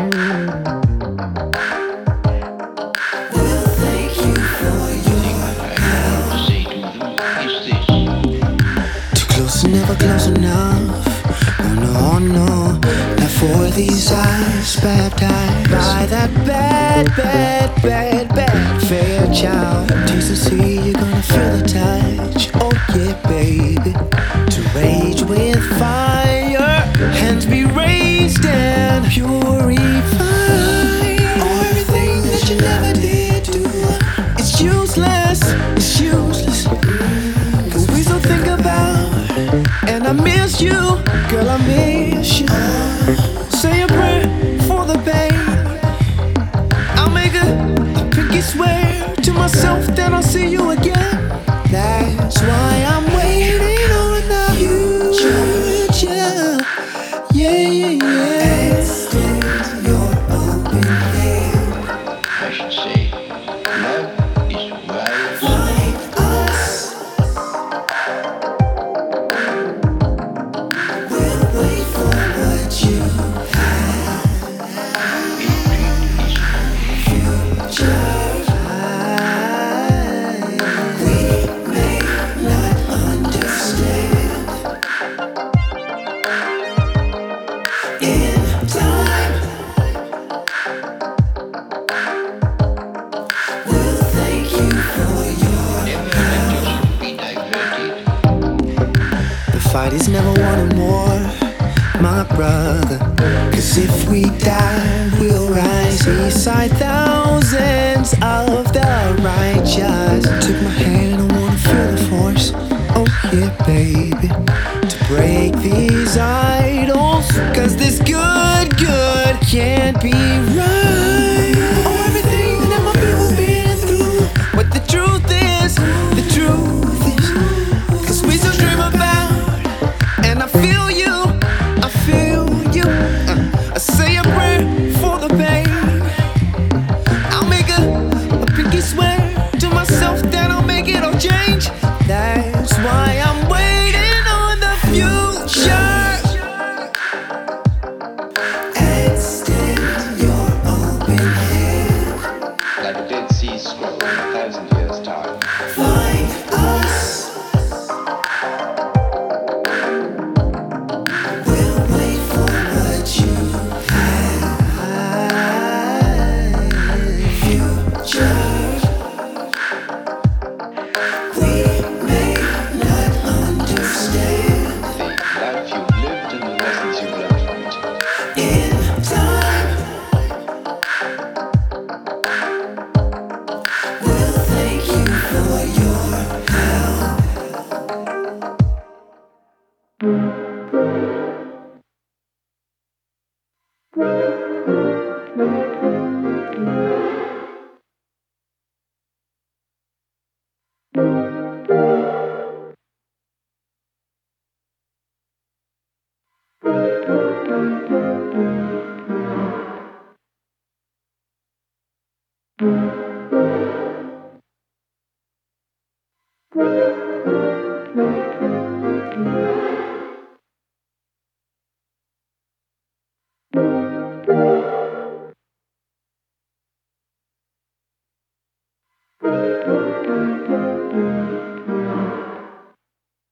Never close enough. Oh no, oh no. Not for these eyes baptized by that bad, bad, bad, bad fair child. Taste and see, you're gonna feel the touch. Oh yeah, baby. To rage with fire, hands be raised and purified. Oh, everything that you never did do, it's useless, it's useless. Cause we still think about, and I miss you, girl, I miss you. Say a prayer for the pain. I'll make a pinky swear to myself that I'll see you again. That's why I'm waiting on the future. Yeah, yeah, yeah. Extend your open hand. I should say, love is wild. Find us. We'll wait for what you have. Future. We may not understand. In time, we'll thank you for your. Never let yourself be diverted. The fight is never won in war, my brother. Cause if we die, we'll rise beside thousands of the righteous. Took my hand, I wanna feel the force. Oh yeah, baby. To break these idols. Cause this good can't be right. Oh, everything that my people been through. But the truth is, cause we still dream about, and I feel you, I feel you. I say a prayer for the pain. I'll make a pinky swear to myself that I'll make it all change. That's why I'm waiting on the future. Extend your open hand. Like a Dead Sea Scroll in 1,000 years' time. Find us. We'll wait for what you have. Future. We may not understand. The life you've lived and the lessons you've learned from it. In time, we'll thank you for your help.